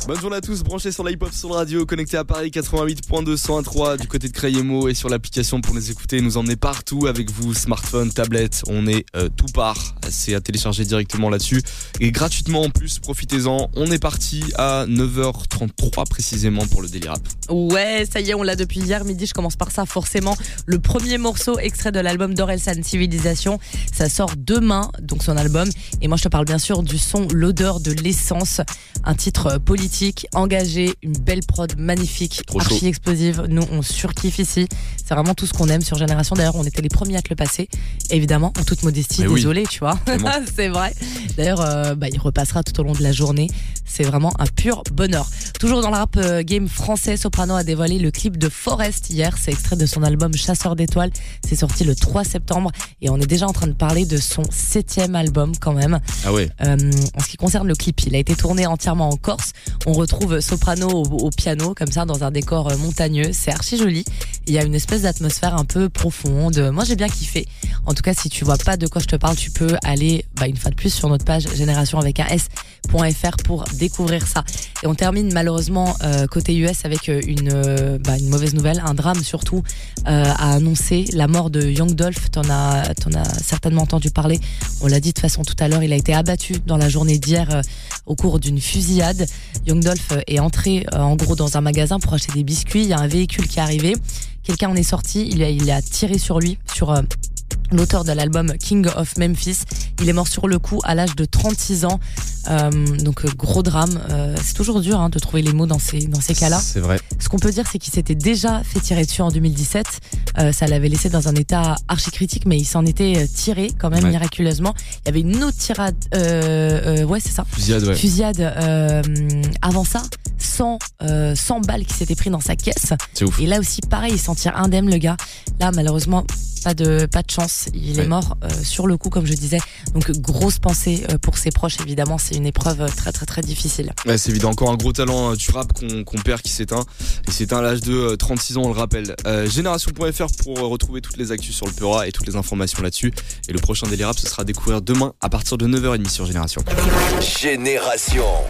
Bonne journée à tous, branchés sur la hip-hop sur la radio, connectés à Paris 88.2 101.3 du côté de Crayemo et sur l'application pour nous écouter, nous emmener partout avec vous, smartphone, tablette, on est tout part, c'est à télécharger directement là-dessus et gratuitement en plus, profitez-en. On est parti à 9h33 précisément pour le Daily Rap. Ouais, ça y est, on l'a depuis hier midi, je commence par ça forcément. Le premier morceau extrait de l'album d'Orelsan, Civilisation, ça sort demain, donc son album. Et moi je te parle bien sûr du son L'odeur de l'essence, un titre politique, engagé, une belle prod magnifique, archi explosive. Nous on surkiffe ici, c'est vraiment tout ce qu'on aime sur Génération. D'ailleurs on était les premiers à te le passer, évidemment, en toute modestie, désolé, tu vois. C'est vrai. D'ailleurs il repassera tout au long de la journée, c'est vraiment un pur bonheur. Toujours dans le rap game français, Soprano a dévoilé le clip de Forest hier, c'est extrait de son album Chasseur d'étoiles, c'est sorti le 3 septembre et on est déjà en train de parler de son 7e album quand même. Ah ouais. En ce qui concerne le clip, il a été tourné entièrement en Corse, on retrouve Soprano au piano comme ça dans un décor montagneux, c'est archi joli, il y a une espèce d'atmosphère un peu profonde, moi j'ai bien kiffé. En tout cas si tu vois pas de quoi je te parle, tu peux aller une fois de plus sur notre page Génération avec un S.fr pour découvrir ça. Et on termine malheureusement côté US avec une mauvaise nouvelle, un drame surtout a annoncé la mort de Young Dolph. T'en as certainement entendu parler, on l'a dit de façon tout à l'heure, il a été abattu dans la journée d'hier au cours d'une fusillade. Young Dolph est entré en gros dans un magasin pour acheter des biscuits, il y a un véhicule qui est arrivé, quelqu'un en est sorti, il a tiré sur lui, sur l'auteur de l'album King of Memphis. Il est mort sur le coup à l'âge de 36 ans. Donc gros drame. C'est toujours dur de trouver les mots dans ces cas-là. C'est vrai. Ce qu'on peut dire, c'est qu'il s'était déjà fait tirer dessus en 2017. Ça l'avait laissé dans un état archi critique, mais il s'en était tiré quand même miraculeusement. Il y avait une autre tirade. C'est ça. Fusillade. Avant ça, 100 balles qui s'étaient pris dans sa caisse. C'est ouf. Et là aussi, pareil, il s'en tire indemne, le gars. Là, malheureusement, pas de chance. Il est mort sur le coup, comme je disais. Donc, grosse pensée pour ses proches, évidemment. C'est une épreuve très, très, très difficile. Ouais, c'est évident. Encore un gros talent du rap qu'on perd, qui s'éteint. Et s'éteint à l'âge de 36 ans, on le rappelle. Génération.fr pour retrouver toutes les actus sur le Peura et toutes les informations là-dessus. Et le prochain Daily Rap, ce sera à découvrir demain à partir de 9h30 sur Génération. Génération.